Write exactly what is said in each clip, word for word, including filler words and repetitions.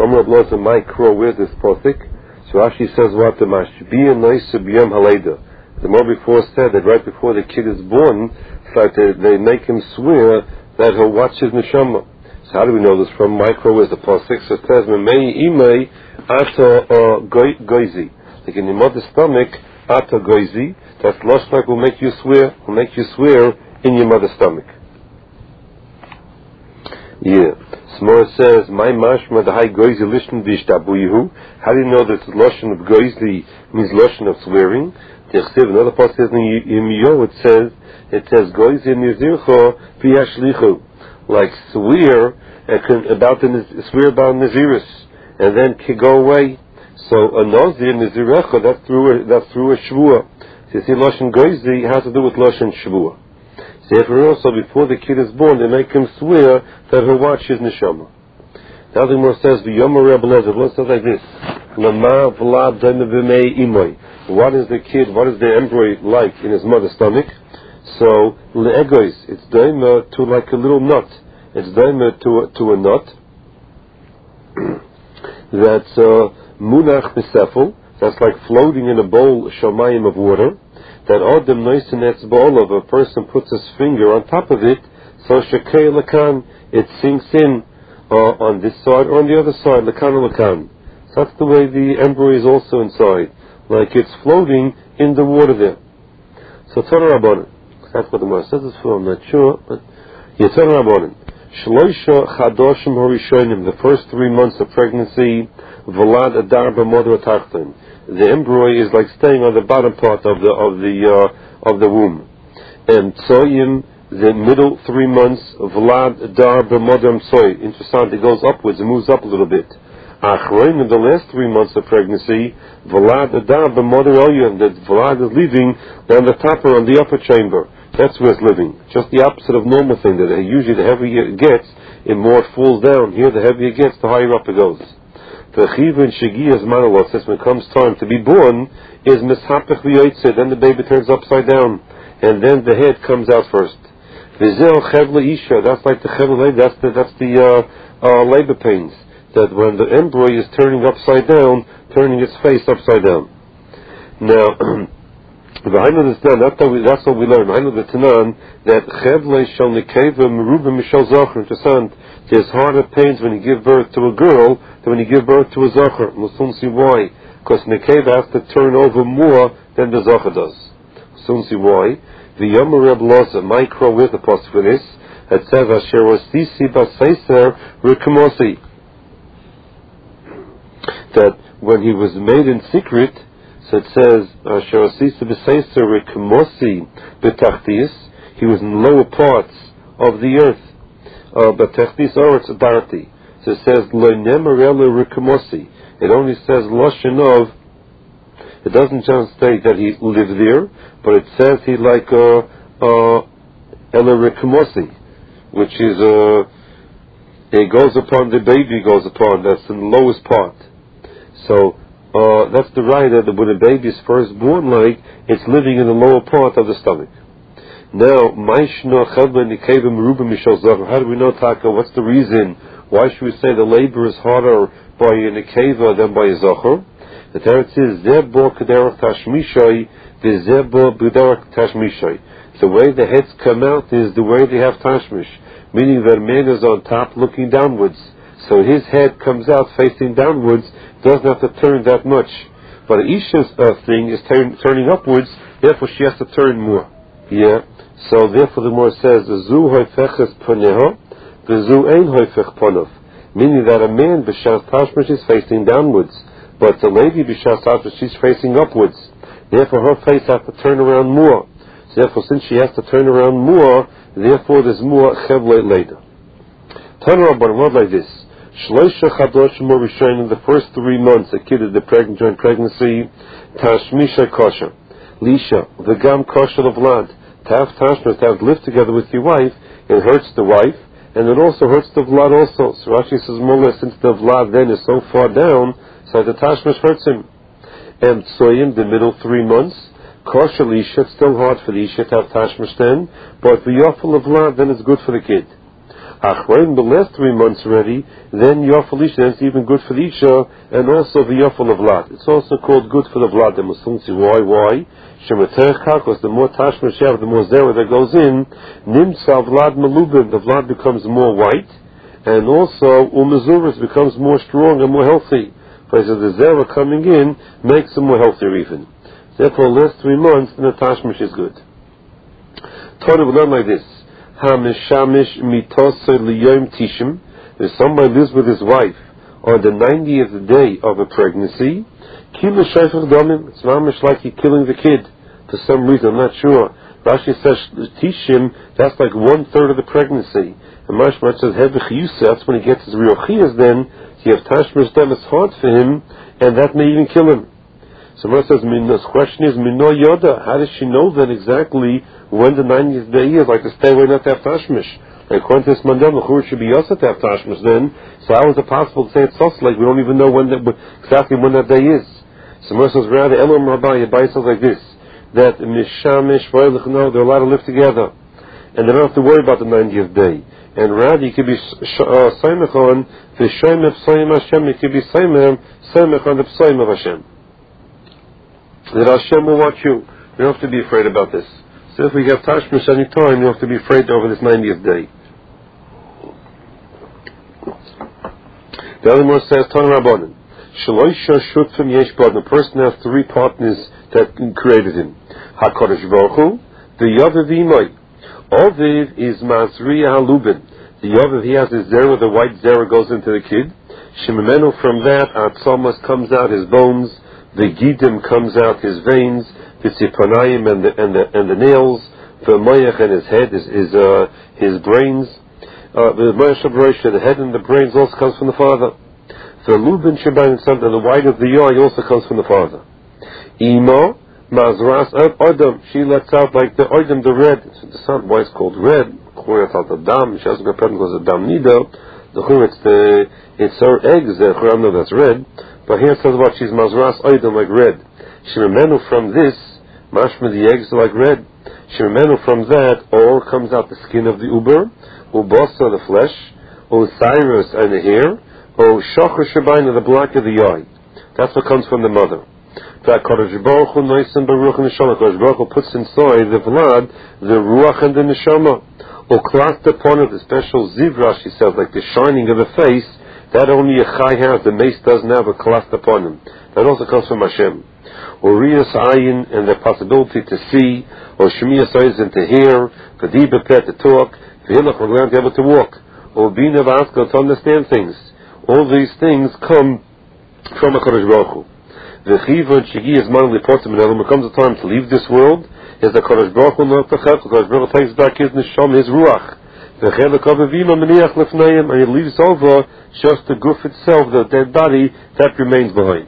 So Amr blows a micro with this posik. So Rashi says what the mashbiya noisa b'yom haleda. The more before said that right before the kid is born, it's like they, they make him swear that he'll watch his neshama. So how do we know this from micro with the posik? So it says memei imei ata goizi. Like in your mother's stomach, ata goizi. That's losh like will make you swear. Will make you swear in your mother's stomach. Yeah. Smor says, "My mashma the high goizi lishn v'ishtabuyihu." How do you know this lashon of goizi means lashon of swearing? The Chsiv, another part says in Yirmiyahu, it says, it says goizi nizircho v'yashlichu, like swear about the swear about Naziris, and then can go away. So a nazir nizirecha, that's through a, that's through a shvua. So you see, lashon goizi has to do with lashon shvua. Therefore, also before the kid is born, they make him swear that he'll watch his neshama. Now the Gemara says, "V'yomer Rebbe Lezer." It says like this: "Lama v'lad deme b'mei imoy." What is the kid? What is the embryo like in his mother's stomach? So le'egois, it's deme to like a little nut. It's deme to to a nut that's munach b'sefel. That's like floating in a bowl shamayim of water. That Adam Noisenetz Ba'olav, a person puts his finger on top of it, so Shekei Lakan, it sinks in uh, on this side or on the other side, Lakan Lakan. So that's the way the embryo is also inside, like it's floating in the water there. So Tana Rabbanan, that's what the Gemara says this for, I'm not sure, but yeah, Tana Rabbanan. Shloisha Chadoshim Horishonim, the first three months of pregnancy, Vlad Adar B'Modra Tachton. The embryo is like staying on the bottom part of the of the uh, of the womb, and tsoyim the middle three months vlad dar b'modam tsoy. Interesting, it goes upwards, it moves up a little bit. Achroim in the last three months of pregnancy vlad dar b'modam elyon. That vlad is living on the top or on the upper chamber. That's where it's living. Just the opposite of normal thing. That usually the heavier it gets, the more it falls down. Here, the heavier it gets, the higher up it goes. The chivin shigiyas manalot says when it comes time to be born is mishapech v'yotzeh. Then the baby turns upside down, and then the head comes out first. V'zeh chevle isha. That's like the chevle. That's the that's the uh, uh, labor pains. That when the embryo is turning upside down, turning its face upside down. Now, that's what we learn. I know the Tanan that chevle shel nekeva merubah mishal zachar. Interessant. There's harder pains when you give birth to a girl than when you give birth to a zachar. We'll soon see why. Because nekeva has to turn over more than the zachar does. We'll soon see why. The Yomer Reb Loza, micro with the post for this, it says Asher Osisi Baseiser Rikamosi. That when he was made in secret, so it says Asher Osisi Baseiser Rikamosi Betachtis, he was in the lower parts of the earth. Uh, but Technis Oretz Barati. So it says Lo Nemarele Rikamosi. It only says Loshen of. It doesn't just state that he lived there, but it says he like uh uh Ele Rikamosi, which is uh it goes upon the baby goes upon. That's in the lowest part. So uh that's the right that when a baby is first born, like it's living in the lower part of the stomach. Now, how do we know, Taka? What's the reason? Why should we say the labor is harder by a nekeva than by a zachar? The Torah says, "Zebo kederach tashmishai, v'zebo b'derach tashmishai." The way the heads come out is the way they have tashmish, meaning that man is on top looking downwards, so his head comes out facing downwards. Doesn't have to turn that much, but Isha's uh, thing is turn, turning upwards. Therefore, she has to turn more. Yeah. So therefore the Gemara says Zu hoifeches poneho, the zu ein hoifech ponov, meaning that a man b'shas tashmish is facing downwards, but the lady b'shas tashmish she's facing upwards. Therefore her face has to turn around more. So therefore, since she has to turn around more, therefore there's more chevle later. Tana Rabban, word like this: Shloisha chadoshim rishonim, the first three months a kid is the pregnant during pregnancy, tashmisha kosher, lisha the gam kosher of vlad. To have tashmish, to have lived together with your wife, it hurts the wife, and it also hurts the vlad also. So Rashi says, Mullah, since the vlad then is so far down, so the tashmish hurts him. And tsoyim, the middle three months, kosher lisha, it's still hard for the isha to have tashmish then, but the yafel of vlad, then it's good for the kid. Achrein, the last three months already, then Yafal Isha, then it's even good for the Isha, and also the Yafal of Vlad. It's also called good for the Vlad. The Muslims say, why, why? Because the more Tashmish you have, the more Zera that goes in, Nimsa Vlad Malubin, the Vlad becomes more white, and also Umazuris becomes more strong and more healthy. Because the Zera coming in makes them more healthier even. Therefore, the last three months, then the Tashmish is good. Torah will learn like this. Hamishamish mitosei liyom tishim. If somebody lives with his wife on the ninetieth day of a pregnancy, kilu shayfach domim. It's mamish like you're killing the kid for some reason. I'm not sure. Rashi says tishim. That's like one third of the pregnancy. And Mashmach says hevich yusef. That's when he gets his real chiyas. Then you have tashmish dem. It's hard for him, and that may even kill him. So Mara says, the question is, Mino Yoda, how does she know then exactly when the ninetieth day is? Like to stay away not to have Tashmish. Like according to this Mandel, the Chur should be also to have Tashmish then. So how is it possible to say it's Sos? Like we don't even know when that, exactly when that day is. So Mara says, rather, Elam Rabbi, Yabai says like this, that Mishamish, no, they're allowed to live together. And they don't have to worry about the ninetieth day. And rather, you could be Saimach on, V'shoimeh P'soim Hashem, you could be Saimach, Saimach on the P'soim of Hashem. That Hashem will watch you. You don't have to be afraid about this. So if we have Tashmish any time, you don't have to be afraid over this ninetieth day. The other one says, Tan Rabbanan, Shaloisha Shutfim Yesh Bod. The person has three partners that created him. HaKadosh Baruch Hu, the Yoviv Imai. Oviv is Masriya Halubin. The Yoviv, he has his zera, the white zera goes into the kid. Shemimenu, from that, Atzomas comes out his bones. The Gidim comes out his veins, the Tzipanayim and the and the and the nails, the Moyach and his head, his his, uh, his brains, uh, the Moyach the head and the brains also comes from the father. The Lubin Shaban and the white of the eye also comes from the father. Imo Mazras Adam, she lets out like the Adam, the red. The son, why it's called red? Choyat al Dam. She hasn't got pregnant because of Dam Nida. The Chur, it's the it's her eggs. The Chur, no, that's red. But here it says about she's Mazras Oidam, like red. Shememenu, from this, mashma, the eggs are like red. Shememenu, from that, all comes out the skin of the uber, ubasa, the flesh, Osiris, and the hair, O Shachar Shabaina, the black of the eye. That's what comes from the mother. HaKadosh Baruch Hu Noisim Baruch and Neshama. HaKadosh Baruch Hu puts inside the Vlad the Ruach and the Neshama. O Klast upon it, the special Zivra, she says, like the shining of the face. That only a chai has, the mace doesn't have a klast upon him. That also comes from Hashem. Or riyas ayin, and the possibility to see, or shemiyas ayis, and to hear, v'di bepet, to talk, v'hilach, we're going to be able to walk, or bina v'aska, to understand things. All these things come from HaKadosh Baruch Hu. V'chiva and shigi is man lipotim, and when it comes a time to leave this world, is the HaKadosh Baruch Hu not tachef, HaKadosh Baruch Hu takes back his neshama, his ruach. And it leaves over just the goof itself, the dead body, that remains behind.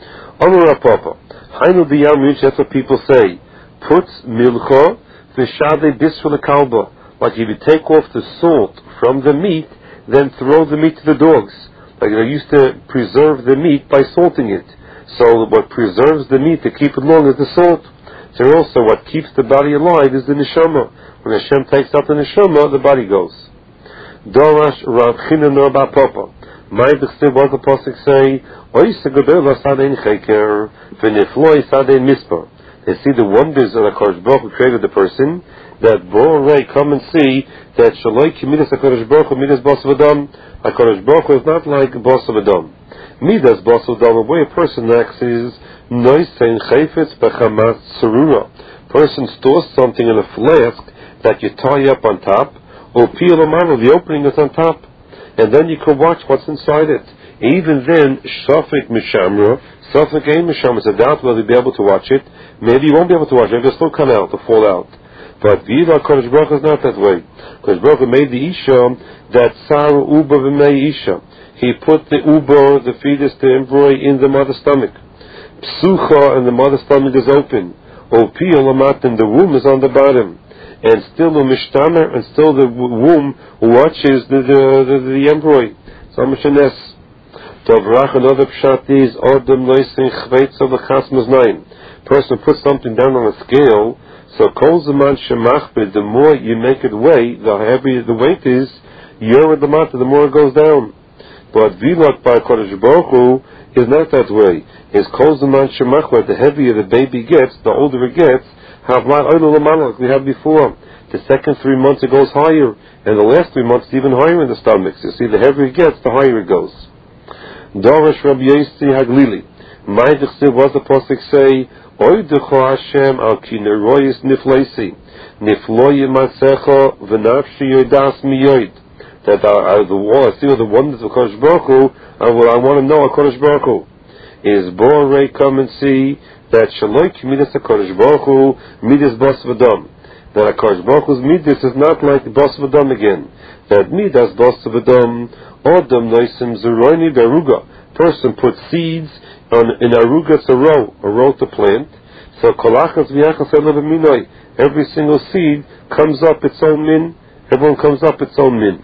That's what people say. Put milcho v'shadei bisful kalba. Like if you take off the salt from the meat, then throw the meat to the dogs. Like they used to preserve the meat by salting it. So what preserves the meat to keep it long is the salt. So also what keeps the body alive is the neshama. When Hashem takes out the neshama, the body goes. Dorash Rav Chinana Bar Papa. My b'chsiv, what the pasuk say? Oisa gadol asadein cheker v'niflo asadein mispar. They see the wonders of HaKadosh Baruch Hu created the person. That Borei come and see that Shaloi Midas HaKadosh Baruch Hu Midas Bas V'Adam. HaKadosh Baruch Hu is not like Bas V'Adam. Midas Bas V'Adam, the way a person acts is Noisein Chayfetz B'Chamas Tzarura. Person stores something in a flask that you tie up on top, or peel amaro, the opening is on top, and then you can watch what's inside it. Even then, Shafik Mishamra, Shafik Ein Mishamra, it's a doubt whether you'll be able to watch it. Maybe you won't be able to watch it, it'll still come out, it'll fall out. But Viva Kodesh Baruch is not that way. Kodesh Baruch made the Isha that Sarah Uba V'mei Isha. He put the Uba, the fetus, the embryo in the mother's stomach. Psucha, and the mother's stomach is open. Opi Olamat, and the womb is on the bottom. And still the mishtamer, and still the womb watches the the, the, the embryo. So Mishanes. Tovrach, another pshat is Odom Loisin Chveitz of the Chasmas nine. Person puts something down on a scale, so Kol Zaman Shemachbid, the more you make it weigh, the heavier the weight is, Yored Lamata, the more it goes down. But Vilot by Kodesh Baruch Hu is not that way. His Kol Zaman Shemachla, the heavier the baby gets, the older it gets, Havlat Oil Lamana, like we had before. The second three months it goes higher, and the last three months it's even higher in the stomachs. You see, the heavier it gets, the higher it goes. Dorish Rabbi Yossi Haglili. My Dechsiv, was the Pasuk say, Oidecho Hashem al kineroyis nifleisi, nifloyi masecho v'nafshi yodas miyoid. That I, I, the, I see all the wonders of Kodesh Baruch Hu, and what I want to know of Kodesh Baruch Hu is Borei, come and see that Shaloi Midas HaKodesh Baruch Hu, Midas Bas V'Dam. That HaKodesh Baruch Hu's Midas is not like Bas V'Dam again. That Midas Bas V'Dam, Odam Noisim Zeroni Beruga. Person puts seeds on, in Aruga, it's a row, a row to plant. So Kolachas V'Yachas Elevaminoi, every single seed comes up its own min, everyone comes up its own min.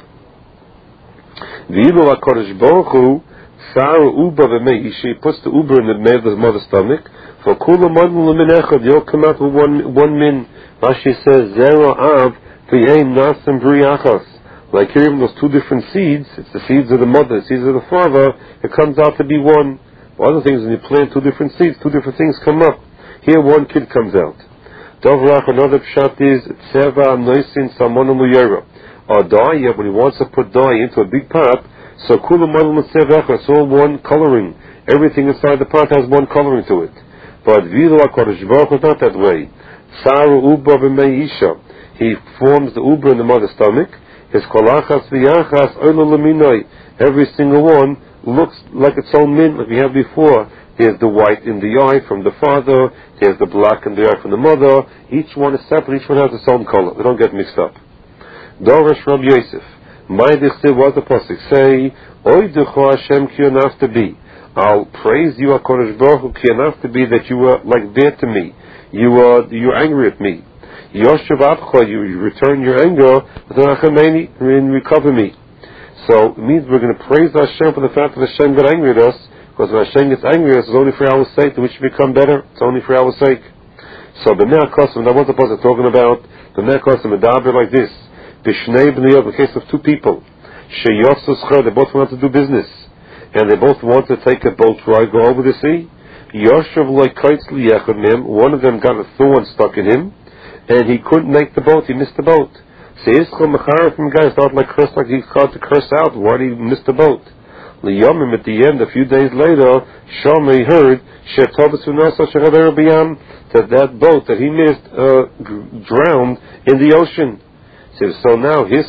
V'ilu HaKodesh Baruch Hu, Sar Uba V'Meishi, puts the Uber in the male of the mother's stomach. For Kula Madlu L'Minechad, you'll come out with one, one min. Rashi says, Zero Av, V'Yeim Nasim Briachas. Like here, even those two different seeds, it's the seeds of the mother, the seeds of the father, it comes out to be one. Well, other things, when you plant two different seeds, two different things come up. Here, one kid comes out. Dovrach, another pshat is, Tseva Noisin Salmonu Muyera. Or dye, when he wants to put dye into a big pot, so Kula Madlu L'Tzevecha, it's all one coloring. Everything inside the pot has one coloring to it. But V'Ilu HaKodesh Baruch Hu is not that way. Saru Uba B'Meisha. He forms the Uba in the mother's stomach. His Kolachas V'Yachas Oilo L'Minoi. Every single one looks like its own min, like we had before. There's the white in the eye from the father. There's the black in the eye from the mother. Each one is separate. Each one has its own color. They don't get mixed up. Dorish Rabbi Yosef. My Dechsiv, was the Pasuk say, Oidecho Hashem ki enough to be. I'll praise you, HaKodesh Baruch Hu, ki enough to be that you were like bad to me. You are you're angry at me. Yoshev Abcha, you return your anger, and recover me. So it means we're going to praise Hashem for the fact that Hashem got angry at us, because when Hashem gets angry at us, it's only for our sake that we should become better. It's only for our sake. So the Me'ah Kosim, that was the Pasuk talking about. The Me'ah Kosim, Medaber like this. Bishnei b'nei, in the case of two people, sheyosus cher, they both want to do business, and they both want to take a boat ride, go over the sea. Yoshev lo'kaitz liyechad mem, one of them got a thorn stuck in him, and he couldn't make the boat. He missed the boat. So Yisrael mecharif from guys thought like curse, like he called to curse out. Why did he miss the boat? Liyomim, at the end, a few days later, Shomei heard shetovus v'nasa shechaver b'yam, that that boat that he missed uh, drowned in the ocean. So now, he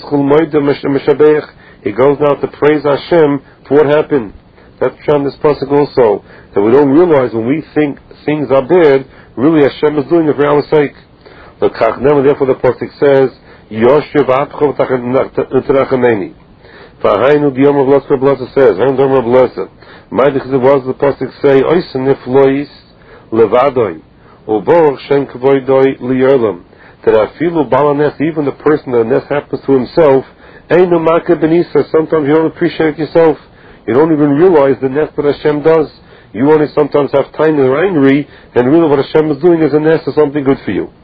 goes now to praise Hashem for what happened. That's from this pasuk also, that we don't realize when we think things are bad, really Hashem is doing it for our sake. Therefore the pasuk says, Yoshev Abcha V'Tachaneni. V'hainu B'yom Rav Blasa, Blasa says, Hainu Dom Rav Blasa. My Dechsiv, was the pasuk say, Oisen Niflois Levadoi, U'Baruch Shem Kavoidoi Li'Yerlam. That afilu balanes, even the person that the nest happens to himself, einu makeh benisa. Sometimes you don't appreciate yourself. You don't even realize the nest that Hashem does. You only sometimes have time and are angry, and really what Hashem is doing is a nest of something good for you.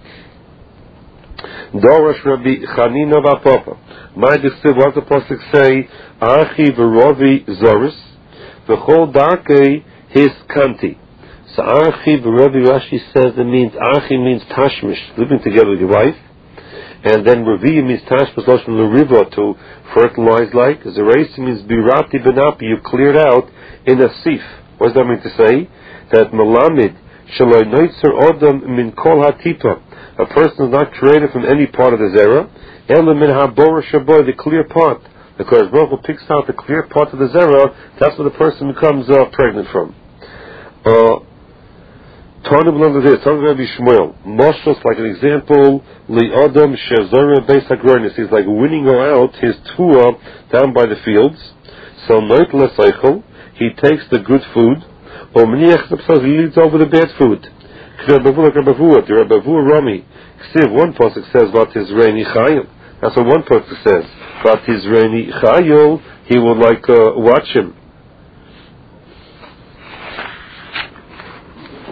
Dorish Rabbi Chanina V'Papa. My Dechsiv, what the pasuk say? Achi v'rovi zoris, v'chol darkei his kanti. So Achi Rabbi Rashi says it means Achi means Tashmish, living together with your wife, and then Ravi means Tashmish Loshen L'Riva, to fertilize like. Zeresi means Birati Benapi, you cleared out in a sif. What does that mean to say? That Malamid Shaloi Noitzer Odam Min Kol Hatipa, a person is not created from any part of the Zera, Ela Min Habora Shaboy, the clear part. The Kodesh Baruch Hu picks out the clear part of the Zera, that's where the person becomes uh, pregnant from. Uh, Tana belongs to this. Tana Rabbi Shmuel. Moshos, like an example, Li Adam Shezora Beis Hagronis. He's like winning out his tuah down by the fields. So Noit Leseichel, he takes the good food. Or Mniach themselves, he leads over the bad food. K'Rabavu like Rabavu, the Rabavu Rami. Ksiv, one pasuk says, Vat Hizreini Chayil. That's what one pasuk says. Vat Hizreini Chayil, he will like uh, watch him.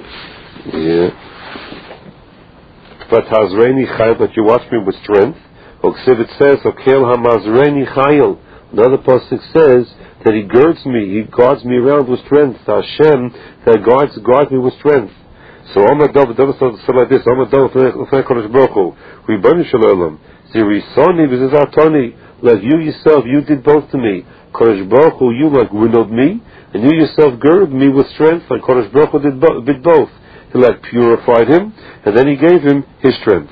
Yeah. But Hazreini Chayil, but you watch me with strength. Oksiv it says, Okel hamazreni chayil. Another pasuk says that he girds me, he guards me around with strength. Hashem that guards guards me with strength. So Amar David David said like this, Amar David Ufnei Kodesh Baruch Hu, Ribbon Shalom, Zirisoni v'Zizatoni, like you yourself, you did both to me. Kodesh Baruch Hu, you like winnowed me, and you yourself girded me with strength, and Kodesh Baruch Hu did, bo- did both. He like purified him, and then he gave him his strength.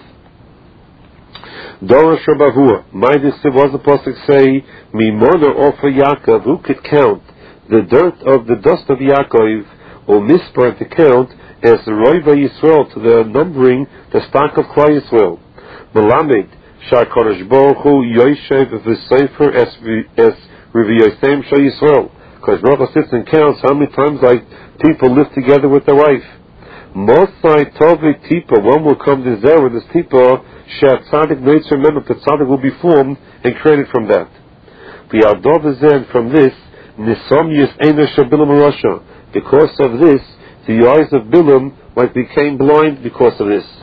Dorosh Rabavua, my disciple was the pasuk say, Mimona Ofer Yaakov, who could count the dirt of the dust of Yaakov, or mispar to count as the Roiva Yisrael to the numbering the stock of Klal Yisrael. Melamed Shar Kodesh Baruch Hu Yoshev v'Sefer as as Riviyosem Shal Yisrael. Kodesh Baruch Hu sits and counts how many times like people live together with their wife. Mosai Tovei Tipa, one will come to there with this Tipa. Shat Tzadik Neitzer, remember that Tzadik will be formed and created from that. V'Yadov from this Nisom Yis Eino Shabilam Rasha. Because of this, the eyes of Bilam like became blind because of this.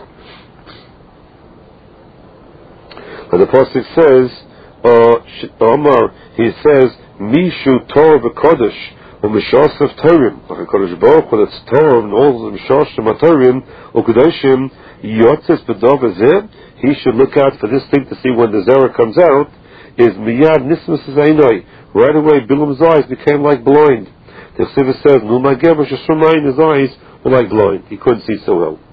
And the pasuk says, uh, Omar, he says, Mishu Torah v'Kodesh, u'Mishosef Torim, like a Kodesh Baruch Hu, that's Torah and all the Mishoshem Torim, u'Kedoshim, Yotzes B'Dov Azeh, he should look out for this thing to see when the Zerah comes out, is Miyad Nismas Zainoi. Right away, Bilam's eyes became like blind. The Chsiva says, "No, my Geber Sheshumayim, his eyes were like blind; he couldn't see so well."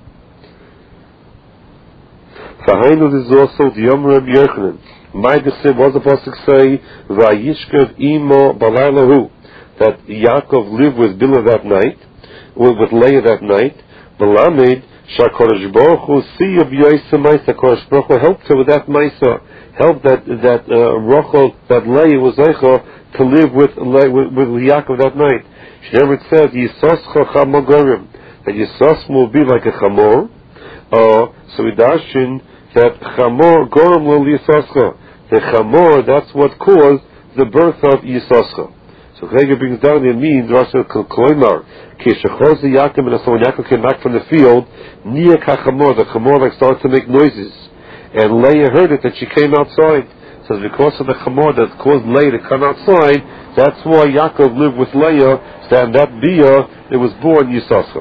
Fahainu, this is also the Yom Reb Yochanan. My Chsiva was the pasuk say, "Vayishkav imo balaylahu," that Yaakov lived with Bilah that night, with Leah that night. Balamed Shakodesh Baruch Hu see of Yosef Ma'isa. Kodesh Baruch Hu helped her with that Ma'isa, helped that that uh, Rachel, that Leah was Eicha to live with with, with Yaakov that night. She never says Yisoscha Chamogorim, that Yisos will be like a Chamor. Uh, so we dashin that Chamor Gorim will Yisoscha. The Chamor, that's what caused the birth of Yisoscha. So Chega brings down the means Rashi Kloimar Kishachoz Yaakov, and so when Yaakov came back from the field, Nia Kachamor, the Chamor like started to make noises, and Leah heard it that she came outside. So because of the Chamor that caused Leah to come outside, that's why Yaakov lived with Leah, and that Bia, it was born Yisoscha.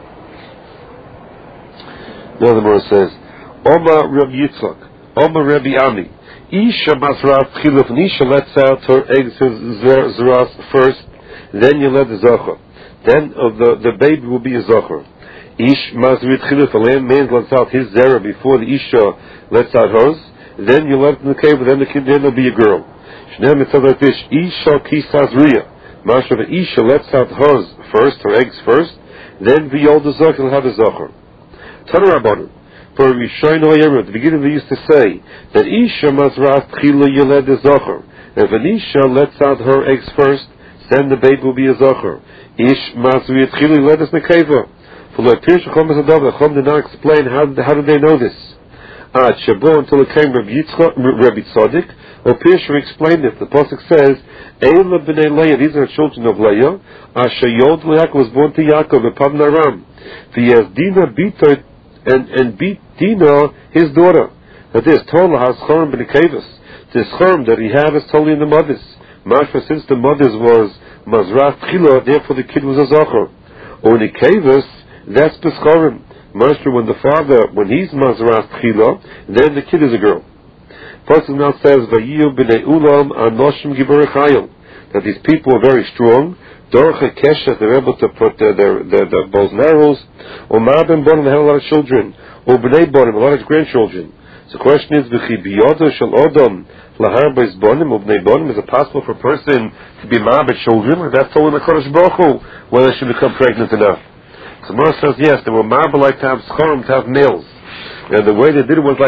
Now the Gemara says, Omar Rabbi Yitzchak, Omar Rabbi Ami, Isha Masrat Chiluf, Isha lets out her eggs, her zeras first, then you let the Zachar. Then uh, the, the baby will be a Zachar. Ish Masrit Chiluf, a man lets out his zera before the Isha lets out hers. Then you let it in the cave, then the kid, then there'll be a girl. Shneim, it says like this, Isha Kisazriya. Masha, the Isha lets out hers first, her eggs first, then the older Zachar will have a Zachar. Tanarabanu. For Rishon Hayim, at the beginning they used to say that Isha Mazrat Chila Yeled is Zachar. If an Isha lets out her eggs first, then the baby will be a Zachar. Ish Mazrit Chila Yeled is Nekeva. For the Pirsh Chom Zadav, the Chom did not explain how, how did they know this. At Shabbat until it came Rabbi Yitzchak, Rabbi Tzaddik, or Pirsh explained it. The pasuk says, Eila b'nei Leah, these are children of Leah. Asher Yod Yaakov was born to Yaakov, the Pav Naram. V'yazdina Bitoit, and and beat Dina, his daughter. That is, Tola has Chorm b'nekevus. This Chorm that he had is totally in the mothers. Mashma, since the mothers was Mazrat Chila, therefore the kid was a Zachar. Or nekevus, that's Peschorim. Mashma, when the father, when he's Mazrat Chila, then the kid is a girl. Pasuk now says, Vayiyu b'nei ulam anoshim gibur chayil, that these people are very strong. Dorcha Kesha, they're able to put uh, their, their, their bows and arrows. Or Ma'abim Bonim, they have a lot of children. Or B'nai Bonim, a lot of grandchildren. So the question is, V'chi biyodo shel odom lahar beis bonim, or B'nai Bonim, is it possible for a person to be Ma'abim children? Or that's only the Kodesh Baruch Hu, whether they should become pregnant enough. So Moshe says, yes, they were Ma'abim like to have Schorim, to have males. And the way they did it was like